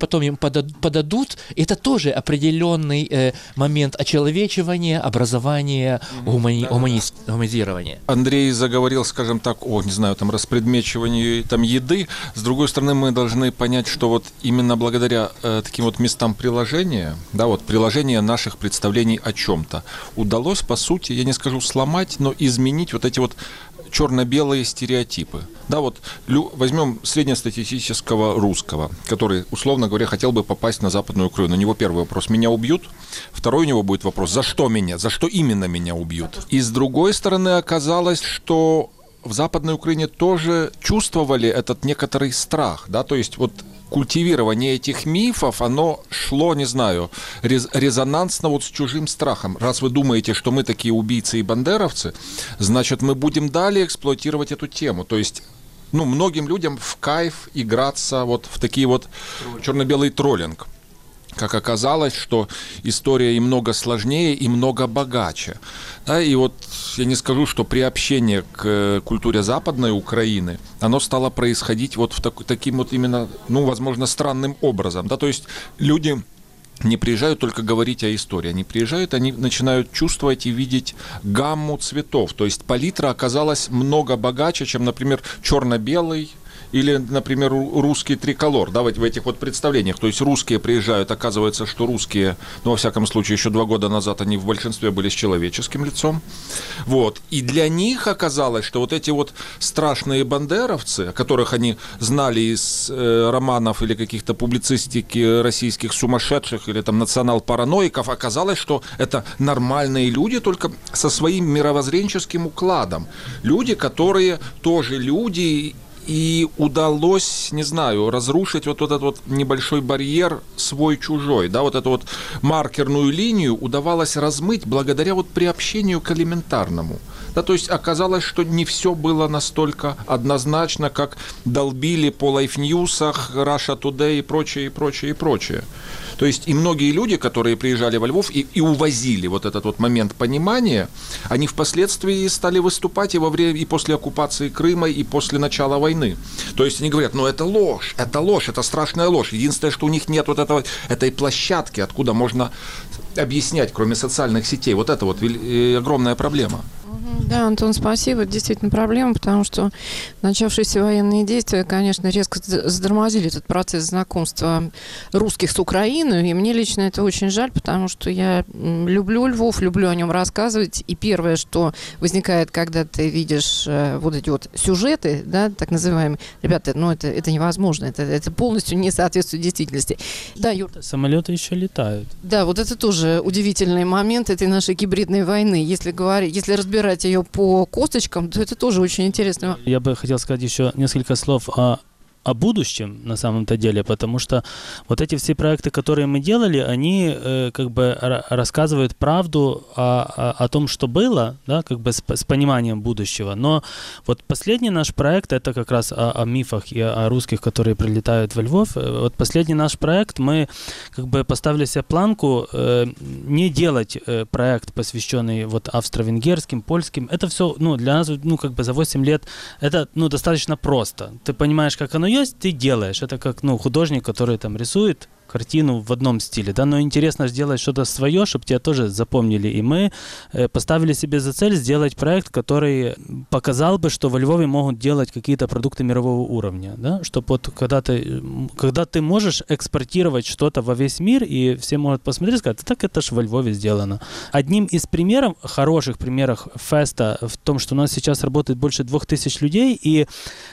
A: потом им подад- подадут, это тоже определенный э, момент очеловечивания, образования, гумани- гумани- гуманизирования.
G: Андрей заговорил, скажем так, о, не знаю, там, распредмечиванию там, еды. С другой стороны, мы должны понять, что вот именно благодаря э, таким вот местам приложения, да, вот приложения наших представлений о чем-то, удалось, по сути, я не скажу сломать, но изменить вот эти вот черно-белые стереотипы. Да, вот лю, возьмем среднестатистического русского, который, условно говоря, хотел бы попасть на Западную Украину. У него первый вопрос: меня убьют? Второй у него будет вопрос: за что меня? За что именно меня убьют? И с другой стороны, оказалось, что в Западной Украине тоже чувствовали этот некоторый страх, да, то есть вот культивирование этих мифов, оно шло, не знаю, рез, резонансно вот с чужим страхом. Раз вы думаете, что мы такие убийцы и бандеровцы, значит, мы будем далее эксплуатировать эту тему. То есть, ну, многим людям в кайф играться вот в такие вот черно-белый троллинг. Как оказалось, что история и много сложнее, и много богаче. Да, и вот я не скажу, что приобщение к культуре Западной Украины, оно стало происходить вот в так, таким вот именно, ну, возможно, странным образом. Да, то есть люди не приезжают только говорить о истории. Они приезжают, они начинают чувствовать и видеть гамму цветов. То есть палитра оказалась много богаче, чем, например, черно-белый, или, например, русский триколор, да, в этих вот представлениях. То есть русские приезжают, оказывается, что русские, ну, во всяком случае, еще два года назад они в большинстве были с человеческим лицом. Вот. И для них оказалось, что вот эти вот страшные бандеровцы, которых они знали из э, романов или каких-то публицистики российских сумасшедших или там национал-параноиков, оказалось, что это нормальные люди, только со своим мировоззренческим укладом. Люди, которые тоже люди. И удалось, не знаю, разрушить вот этот вот небольшой барьер свой-чужой, да, вот эту вот маркерную линию удавалось размыть благодаря вот приобщению к элементарному. Да, то есть оказалось, что не все было настолько однозначно, как долбили по лайфньюсах, Russia Today и прочее, и прочее, и прочее. То есть и многие люди, которые приезжали во Львов и, и увозили вот этот вот момент понимания, они впоследствии стали выступать и во время, и после оккупации Крыма, и после начала войны. То есть они говорят: ну это ложь, это ложь, это страшная ложь. Единственное, что у них нет вот этого, этой площадки, откуда можно объяснять, кроме социальных сетей. Вот это вот огромная проблема.
E: Да, Антон, спасибо. Это действительно проблема, потому что начавшиеся военные действия, конечно, резко затормозили этот процесс знакомства русских с Украиной. И мне лично это очень жаль, потому что я люблю Львов, люблю о нем рассказывать. И первое, что возникает, когда ты видишь вот эти вот сюжеты, да, так называемые, ребята, ну это, это невозможно, это, это полностью не соответствует действительности. Да, Юр.
F: Самолеты еще летают.
E: Да, вот это тоже удивительный момент этой нашей гибридной войны. Если говорить, если разбирать ее по косточкам, то это тоже очень интересно.
F: Я бы хотел сказать еще несколько слов о, о будущем на самом-то деле, потому что вот эти все проекты, которые мы делали, они э, как бы р- рассказывают правду о, о, о том, что было, да, как бы с, с пониманием будущего. Но вот последний наш проект, это как раз о, о мифах и о русских, которые прилетают во Львов. Вот последний наш проект, мы как бы поставили себе планку э, не делать э, проект, посвященный вот австро-венгерским, польским. Это все, ну, для нас, ну, как бы за восемь лет это, ну, достаточно просто. Ты понимаешь, как оно есть, ты делаешь. Это как, ну, художник, который там рисует картину в одном стиле, да, но интересно сделать что-то свое, чтобы тебя тоже запомнили. И мы э, поставили себе за цель сделать проект, который показал бы, что во Львове могут делать какие-то продукты мирового уровня, да, чтобы вот когда ты, когда ты можешь экспортировать что-то во весь мир, и все могут посмотреть и сказать: так это ж во Львове сделано. Одним из примеров, хороших примеров феста в том, что у нас сейчас работает больше двух тысяч людей, и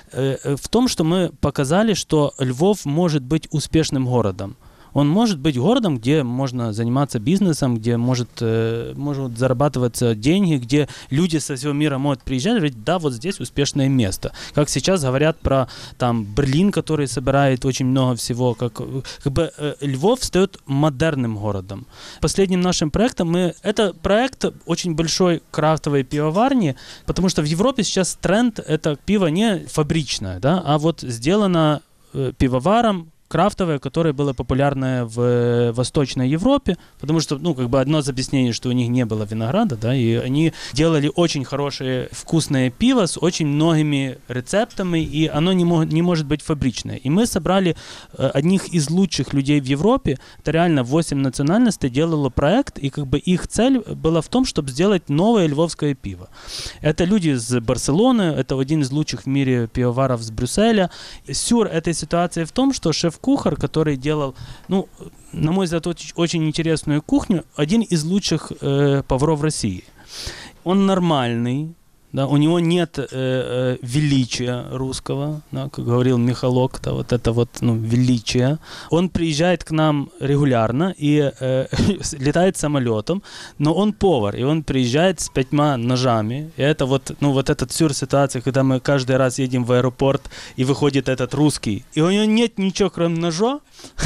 F: э, в том, что мы показали, что Львов может быть успешным городом. Он может быть городом, где можно заниматься бизнесом, где может, э, может зарабатываться деньги, где люди со всего мира могут приезжать и говорить: да, вот здесь успешное место. Как сейчас говорят про там Берлин, который собирает очень много всего. Как, как бы э, Львов стает модерным городом. Последним нашим проектом мы... Это проект очень большой крафтовой пивоварни, потому что в Европе сейчас тренд — это пиво не фабричное, да, а вот сделано э, пивоваром, крафтовое, которое было популярное в Восточной Европе, потому что, ну, как бы одно из объяснений, что у них не было винограда, да, и они делали очень хорошее вкусное пиво с очень многими рецептами, и оно не, мог, не может быть фабричное. И мы собрали э, одних из лучших людей в Европе, это реально восемь национальностей, делало проект, и как бы их цель была в том, чтобы сделать новое львовское пиво. Это люди из Барселоны, это один из лучших в мире пивоваров с Брюсселя. Сюр этой ситуации в том, что шеф-кухар, который делал, ну, на мой взгляд, очень интересную кухню, один из лучших э, поваров России. Он нормальный, да, у него нет э, э, величия русского, да, как говорил Михалок, да, вот это вот, ну, величие. Он приезжает к нам регулярно и э, летает самолетом, но он повар, и он приезжает с пятьма ножами. И это вот, ну, вот этот сюр-ситуация, когда мы каждый раз едем в аэропорт, и выходит этот русский, и у него нет ничего, кроме ножа,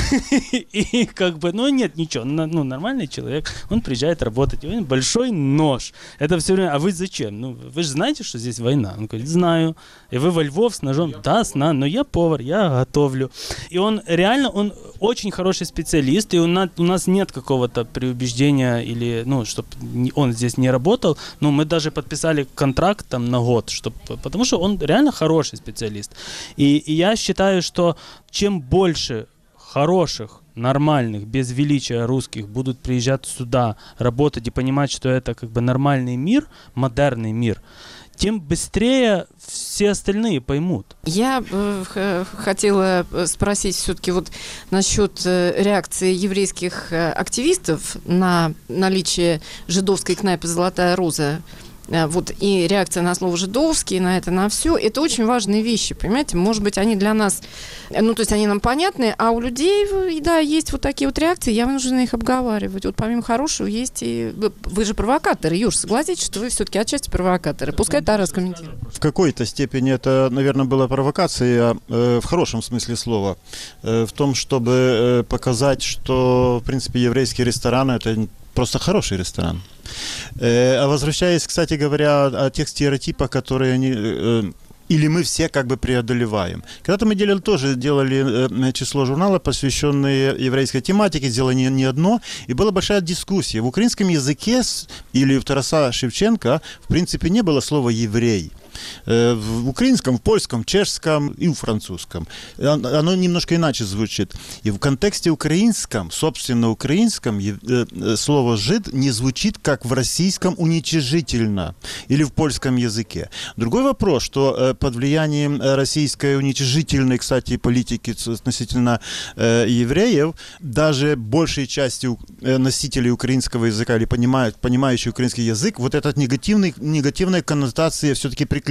F: и как бы, ну, нет ничего, ну, нормальный человек, он приезжает работать, и у него большой нож. Это все время, а вы зачем? Ну, вы же знаете, что здесь война? Он говорит, знаю. И вы во Львов с ножом? Да, знаю, но я повар, я готовлю. И он реально, он очень хороший специалист, и у нас, у нас нет какого-то преубеждения или, ну, чтобы он здесь не работал. Ну, мы даже подписали контракт там на год, чтоб, потому что он реально хороший специалист. И, и я считаю, что чем больше хороших, нормальных, без величия русских будут приезжать сюда, работать и понимать, что это как бы нормальный мир, модерный мир, тем быстрее все остальные поймут.
E: Я э, х- хотела спросить все-таки вот насчет э, реакции еврейских э, активистов на наличие жидовской кнайпы «Золотая роза». Вот, и реакция на слово «жидовский», на это, на все, это очень важные вещи, понимаете? Может быть, они для нас, ну, то есть они нам понятны, а у людей, да, есть вот такие вот реакции, я вынуждена их обговаривать. Вот помимо хорошего есть и... Вы же провокаторы, Юж, согласитесь, что вы все-таки отчасти провокаторы. Пускай Тарас комментирует.
H: В какой-то степени это, наверное, была провокация, э, в хорошем смысле слова, э, в том, чтобы э, показать, что, в принципе, еврейские рестораны – это просто хороший ресторан. А возвращаясь, кстати говоря, о тех стереотипах, которые они... или мы все как бы преодолеваем. Когда-то мы делали, тоже делали число журналов, посвященные еврейской тематике, сделали не, не одно, и была большая дискуссия. В украинском языке или в Тараса Шевченко, в принципе, не было слова «еврей». В украинском, в польском, чешском и в французском. Оно немножко иначе звучит. И в контексте украинском, собственно украинском, слово «жид» не звучит, как в российском, уничижительно или в польском языке. Другой вопрос, что под влиянием российской уничижительной, кстати, политики относительно евреев, даже большей части носителей украинского языка или понимают, понимающих украинский язык, вот эта негативный, негативная коннотация все-таки приклеилась.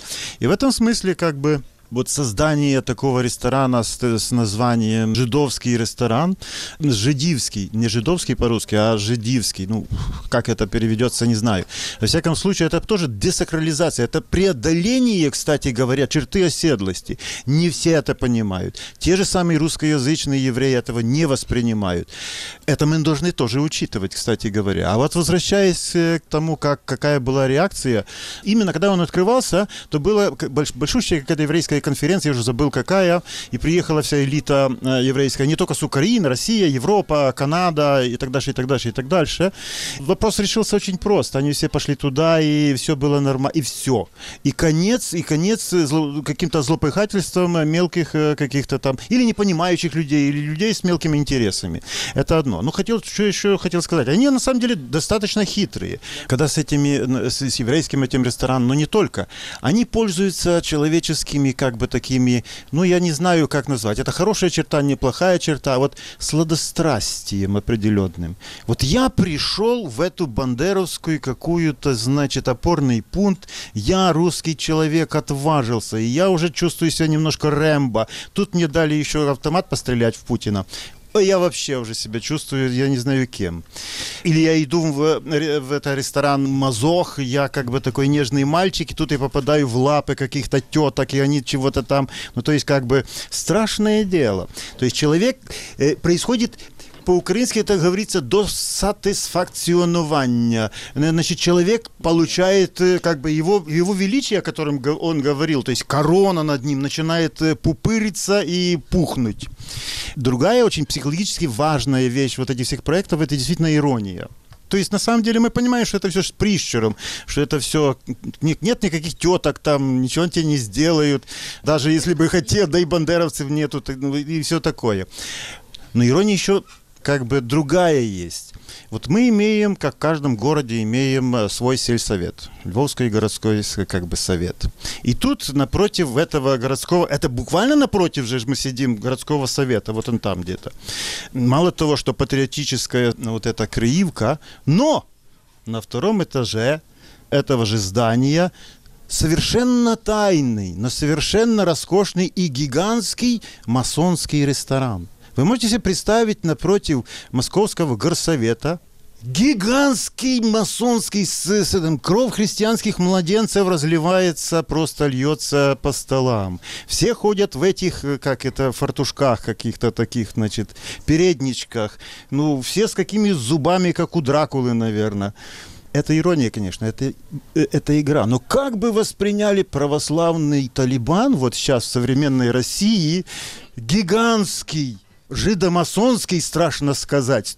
H: И в этом смысле как бы вот создание такого ресторана с, с названием «Жидовский ресторан», «Жидивский», не «жидовский» по-русски, а «жидивский», ну, как это переведется, не знаю. Во всяком случае, это тоже десакрализация, это преодоление, кстати говоря, черты оседлости. Не все это понимают. Те же самые русскоязычные евреи этого не воспринимают. Это мы должны тоже учитывать, кстати говоря. А вот возвращаясь к тому, как, какая была реакция, именно когда он открывался, то была большущая какая-то еврейская конференция, я уже забыл какая, и приехала вся элита еврейская, не только с Украины, Россия, Европа, Канада и так дальше, и так дальше, и так дальше. Вопрос решился очень просто. Они все пошли туда, и все было нормально, и все. И конец, и конец зло, каким-то злопыхательством мелких каких-то там, или непонимающих людей, или людей с мелкими интересами. Это одно. Ну, хотел, что еще хотел сказать. Они, на самом деле, достаточно хитрые. Когда с этими, с, с еврейским этим рестораном, но не только, они пользуются человеческими, как бы такими, ну, я не знаю, как назвать. Это хорошая черта, неплохая черта, вот сладострастием определенным. Вот я пришел в эту бандеровскую какую-то, значит, опорный пункт, я, русский человек, отважился, и я уже чувствую себя немножко Рэмбо. Тут мне дали еще автомат пострелять в Путина. Я вообще уже себя чувствую, я не знаю кем. Или я иду в, в этот ресторан «Мазох», я как бы такой нежный мальчик, и тут я попадаю в лапы каких-то теток, и они чего-то там... Ну, то есть, как бы, страшное дело. То есть, человек... Э, происходит... по-украински это говорится до сатисфакционования. Значит, человек получает как бы его, его величие, о котором он говорил, то есть корона над ним начинает пупыриться и пухнуть. Другая очень психологически важная вещь вот этих всех проектов – это действительно ирония. То есть, на самом деле, мы понимаем, что это все с прищуром, что это все... Нет никаких теток там, ничего тебе не сделают. Даже если бы хотел, да и бандеровцев нету, и все такое. Но ирония еще как бы другая есть. Вот мы имеем, как в каждом городе, имеем свой сельсовет. Львовский городской как бы совет. И тут напротив этого городского... Это буквально напротив же мы сидим городского совета, вот он там где-то. Мало того, что патриотическая вот эта Криивка, но на втором этаже этого же здания совершенно тайный, но совершенно роскошный и гигантский масонский ресторан. Вы можете себе представить напротив Московского горсовета гигантский масонский с, с, с, кровь христианских младенцев разливается, просто льется по столам. Все ходят в этих, как это, фартушках каких-то таких, значит, передничках. Ну, все с какими зубами, как у Дракулы, наверное. Это ирония, конечно, это, это игра. Но как бы восприняли православный Талибан вот сейчас в современной России гигантский, жидомасонский, страшно сказать,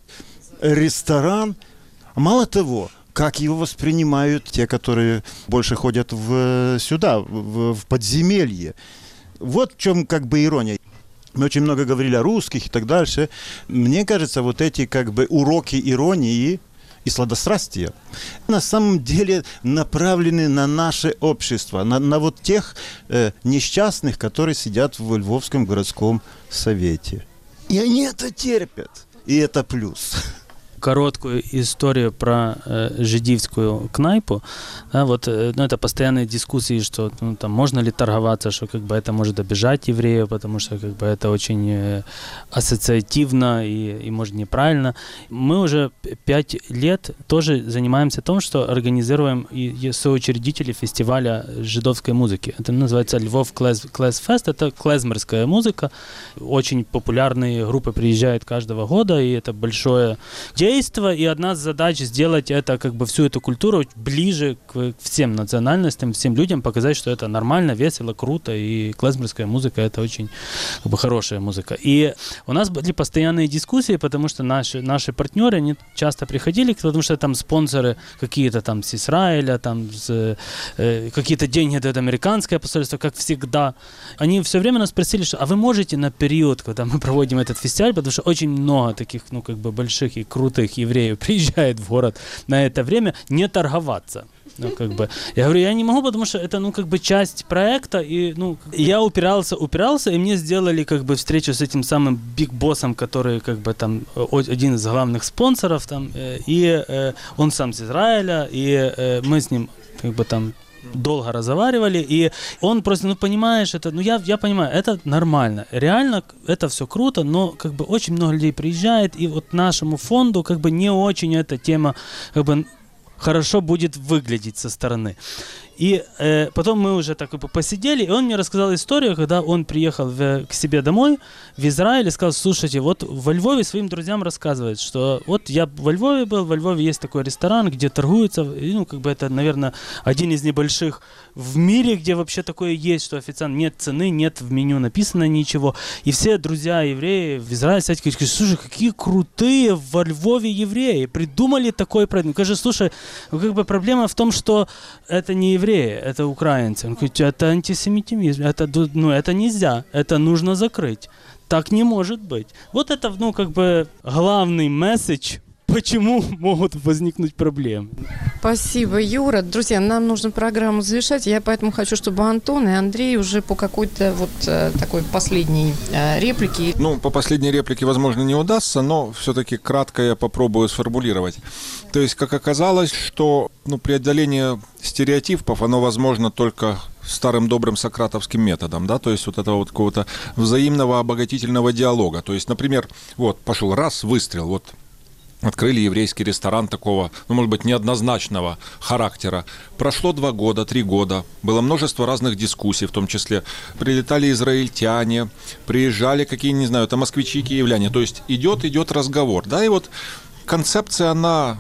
H: ресторан. Мало того, как его воспринимают те, которые больше ходят в, сюда, в, в подземелье. Вот в чем как бы ирония. Мы очень много говорили о русских и так дальше. Мне кажется, вот эти как бы уроки иронии и сладострастия на самом деле направлены на наше общество, на, на вот тех э, несчастных, которые сидят в Львовском городском совете. И они это терпят. И это плюс.
F: Короткую историю про э, жидівськую кнайпу. Да, вот, э, ну, это постоянные дискуссии, что ну, там, можно ли торговаться, что как бы, это может обижать евреев, потому что как бы, это очень э, ассоциативно и, и, может, неправильно. Мы уже пять лет тоже занимаемся тем, что организируем и, и соучредители фестиваля жидовской музыки. Это называется Львов Клез, Клезфест. Это клезмерская музыка. Очень популярные группы приезжают каждого года, и это большое действие. И одна из задач сделать это, как бы всю эту культуру ближе к всем национальностям, всем людям, показать, что это нормально, весело, круто, и клезмерская музыка это очень как бы, хорошая музыка. И у нас были постоянные дискуссии, потому что наши, наши партнеры, они часто приходили, потому что там спонсоры какие-то там с Израиля, там с, э, какие-то деньги дает американское посольство, как всегда. Они все время нас спросили, что, а вы можете на период, когда мы проводим этот фестиваль, потому что очень много таких, ну, как бы больших и крутых евреев приезжает в город на это время, не торговаться. Ну, как бы. Я говорю, я не могу, потому что это, ну, как бы часть проекта, и, ну, я упирался, упирался, и мне сделали, как бы, встречу с этим самым биг-боссом, который, как бы, там, один из главных спонсоров, там, и э, он сам из Израиля, и э, мы с ним, как бы, там, долго разговаривали, и он просто, ну, понимаешь, это, ну, я, я понимаю, это нормально, реально это все круто, но, как бы, очень много людей приезжает, и вот нашему фонду, как бы, не очень эта тема, как бы, хорошо будет выглядеть со стороны. И э, потом мы уже так посидели, и он мне рассказал историю, когда он приехал в, к себе домой в Израиль и сказал, слушайте, вот во Львове своим друзьям рассказывает, что вот я во Львове был, во Львове есть такой ресторан, где торгуются, и, ну, как бы это, наверное, один из небольших в мире, где вообще такое есть, что официант, нет цены, нет в меню написано ничего. И все друзья евреи в Израиле, кстати, говорят, слушай, какие крутые во Львове евреи, придумали такой праздник. Скажи, слушай, ну, как бы проблема в том, что это не евреи, это украинцы. Он говорит, это антисемитизм, это, ну, это нельзя, это нужно закрыть. Так не может быть. Вот это, ну, как бы главный месседж, почему могут возникнуть проблемы.
E: Спасибо, Юра. Друзья, нам нужно программу завершать. Я поэтому хочу, чтобы Антон и Андрей уже по какой-то вот такой последней реплике.
G: Ну, по последней реплике, возможно, не удастся, но все-таки кратко я попробую сформулировать. То есть, как оказалось, что ну, преодоление стереотипов, оно возможно только старым добрым сократовским методом, да, то есть вот этого вот какого-то взаимного обогатительного диалога. То есть, например, вот, пошел раз, выстрел, вот, открыли еврейский ресторан такого, ну, может быть, неоднозначного характера. Прошло два года, три года, было множество разных дискуссий, в том числе прилетали израильтяне, приезжали какие, не знаю, там москвичи, киевляне. То есть идет, идет разговор, да, и вот концепция, она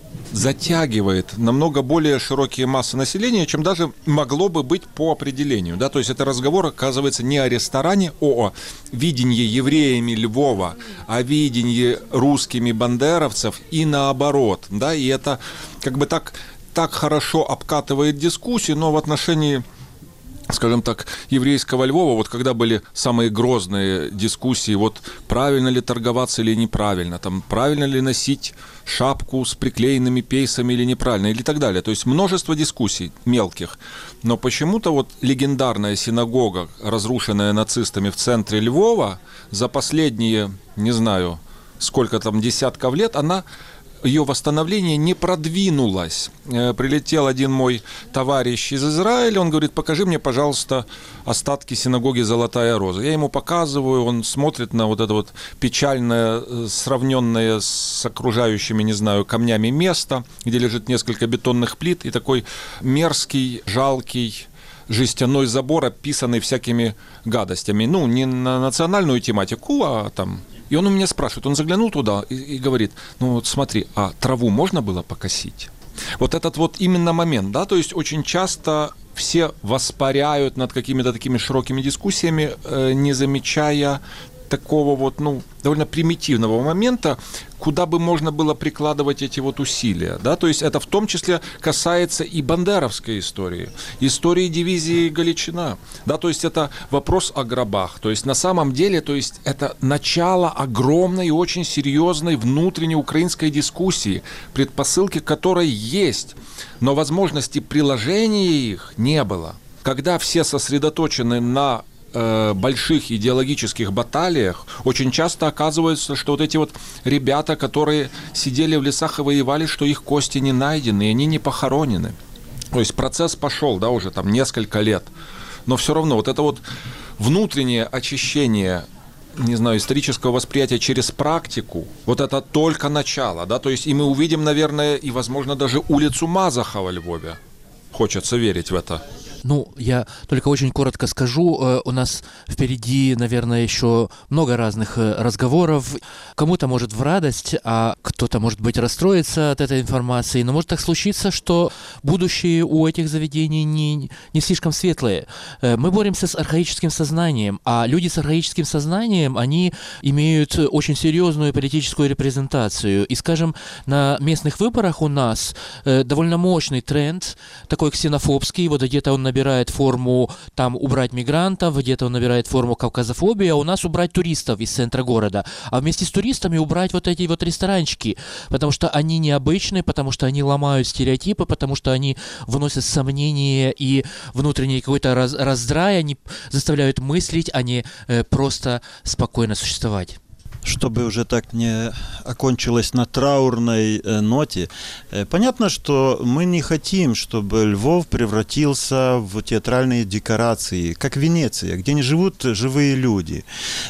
G: затягивает намного более широкие массы населения, чем даже могло бы быть по определению. Да? То есть это разговор, оказывается, не о ресторане, а о видении евреями Львова, о видении русскими бандеровцев и наоборот. Да? И это как бы так, так хорошо обкатывает дискуссии, но в отношении, скажем так, еврейского Львова, вот когда были самые грозные дискуссии, вот правильно ли торговаться или неправильно, там, правильно ли носить шапку с приклеенными пейсами или неправильно, или так далее. То есть множество дискуссий мелких. Но почему-то вот легендарная синагога, разрушенная нацистами в центре Львова, за последние, не знаю, сколько там десятков лет, она... ее восстановление не продвинулось. Прилетел один мой товарищ из Израиля, он говорит: покажи мне, пожалуйста, остатки синагоги «Золотая роза». Я ему показываю, он смотрит на вот это вот печальное, сравненное с окружающими, не знаю, камнями место, где лежит несколько бетонных плит, и такой мерзкий, жалкий жестяной забор, описанный всякими гадостями. Ну, не на национальную тематику, а там... И он у меня спрашивает, он заглянул туда и, и говорит: ну вот смотри, а траву можно было покосить? Вот этот вот именно момент, да, то есть очень часто все воспаряют над какими-то такими широкими дискуссиями, э, не замечая такого вот, ну, довольно примитивного момента, куда бы можно было прикладывать эти вот усилия, да, то есть это в том числе касается и бандеровской истории, истории дивизии Галичина, да, то есть это вопрос о гробах, то есть на самом деле, то есть это начало огромной и очень серьезной внутренней украинской дискуссии, предпосылки которой есть, но возможности приложения их не было. Когда все сосредоточены на больших идеологических баталиях, очень часто оказывается, что вот эти вот ребята, которые сидели в лесах и воевали, что их кости не найдены, и они не похоронены. То есть процесс пошел, да, уже там несколько лет. Но все равно вот это вот внутреннее очищение, не знаю, исторического восприятия через практику, вот это только начало, да, то есть и мы увидим, наверное, и, возможно, даже улицу Мазаха во Львове. Хочется верить в это.
A: Ну, я только очень коротко скажу, у нас впереди, наверное, еще много разных разговоров. Кому-то может в радость, а кто-то, может быть, расстроится от этой информации. Но может так случиться, что будущее у этих заведений не, не слишком светлое. Мы боремся с архаическим сознанием, а люди с архаическим сознанием, они имеют очень серьезную политическую репрезентацию. И, скажем, на местных выборах у нас довольно мощный тренд, такой ксенофобский, вот где-то он набирает форму там убрать мигрантов, где-то он набирает форму кавказофобии, а у нас убрать туристов из центра города. А вместе с туристами убрать вот эти вот ресторанчики, потому что они необычные, потому что они ломают стереотипы, потому что они вносят сомнения и внутренний какой-то раз, раздрай, они заставляют мыслить, а не э, просто спокойно существовать.
H: Чтобы уже так не окончилось на траурной э, ноте, э, понятно, что мы не хотим, чтобы Львов превратился в театральные декорации, как Венеция, где не живут живые люди.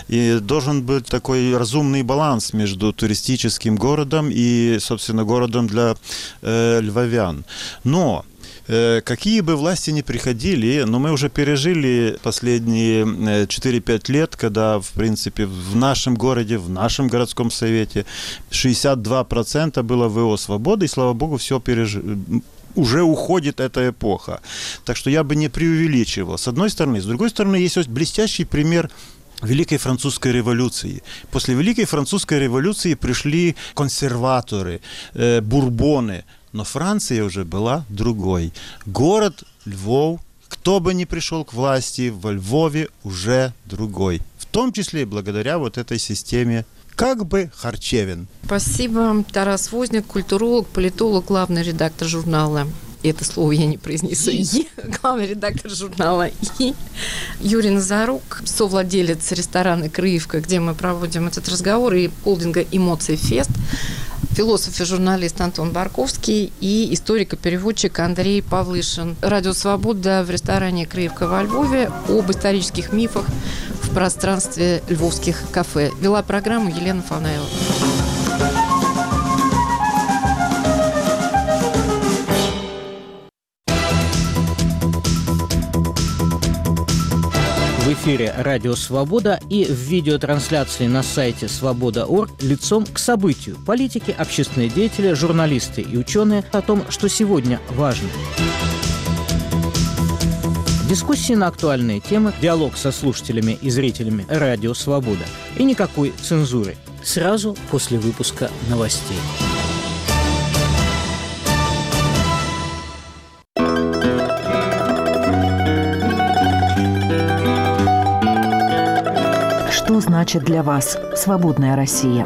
H: И должен быть такой разумный баланс между туристическим городом и, собственно, городом для э, львовян. Но какие бы власти ни приходили, но мы уже пережили последние четыре-пять лет, когда, в принципе, в нашем городе, в нашем городском совете шестьдесят два процента было ВО «Свобода», и, слава богу, все пережили. Уже уходит эта эпоха. Так что я бы не преувеличивал. С одной стороны. С другой стороны, есть блестящий пример Великой Французской революции. После Великой Французской революции пришли консерваторы, э, бурбоны. Но Франция уже была другой. Город Львов, кто бы ни пришел к власти, во Львове уже другой. В том числе и благодаря вот этой системе как бы харчевин.
E: Спасибо. Тарас Возняк, культуролог, политолог, главный редактор журнала. Это слово я не произнесу. И, главный редактор журнала И. Юрий Назарук, совладелец ресторана «Крыевка», где мы проводим этот разговор, и холдинга «Эмоции Фест». Философ и журналист Антон Барковский и историк-переводчик Андрей Павлышин. Радио «Свобода» в ресторане «Крыевка» во Львове об исторических мифах в пространстве львовских кафе. Вела программу Елена Фанаева.
I: эфире «Радио Свобода» и в видеотрансляции на сайте свобода точка орг лицом к событию. Политики, общественные деятели, журналисты и ученые о том, что сегодня важно. Дискуссии на актуальные темы, диалог со слушателями и зрителями «Радио Свобода». И никакой цензуры. Сразу после выпуска новостей.
J: Что значит для вас свободная Россия?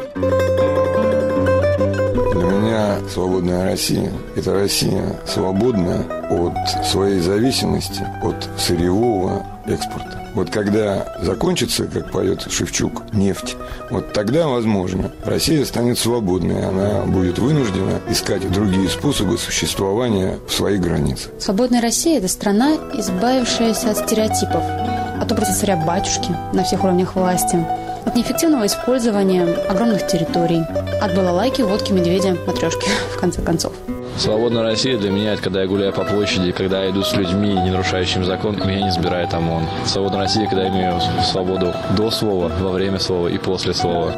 K: Для меня свободная Россия – это Россия свободная от своей зависимости от сырьевого экспорта. Вот когда закончится, как поет Шевчук, нефть, вот тогда, возможно, Россия станет свободной. Она будет вынуждена искать другие способы существования в своих границах.
L: Свободная Россия – это страна, избавившаяся от стереотипов, от образа царя-батюшки на всех уровнях власти, от неэффективного использования огромных территорий, от балалайки, водки, медведя, матрешки, в конце концов.
M: Свободная Россия для меня – это когда я гуляю по площади, когда я иду с людьми, не нарушающими закон, и меня не сбирает ОМОН. Свободная Россия, когда я имею свободу до слова, во время слова и после слова.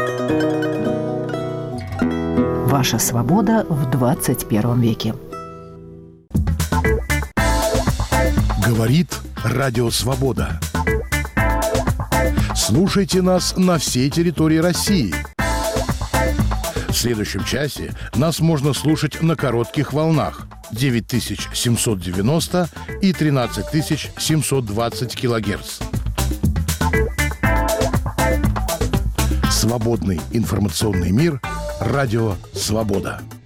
J: Ваша свобода в двадцать первом веке.
N: Говорит Радио Свобода. Слушайте нас на всей территории России. В следующем часе нас можно слушать на коротких волнах девять тысяч семьсот девяносто и тринадцать тысяч семьсот двадцать килогерц. Свободный информационный мир. Радио Свобода.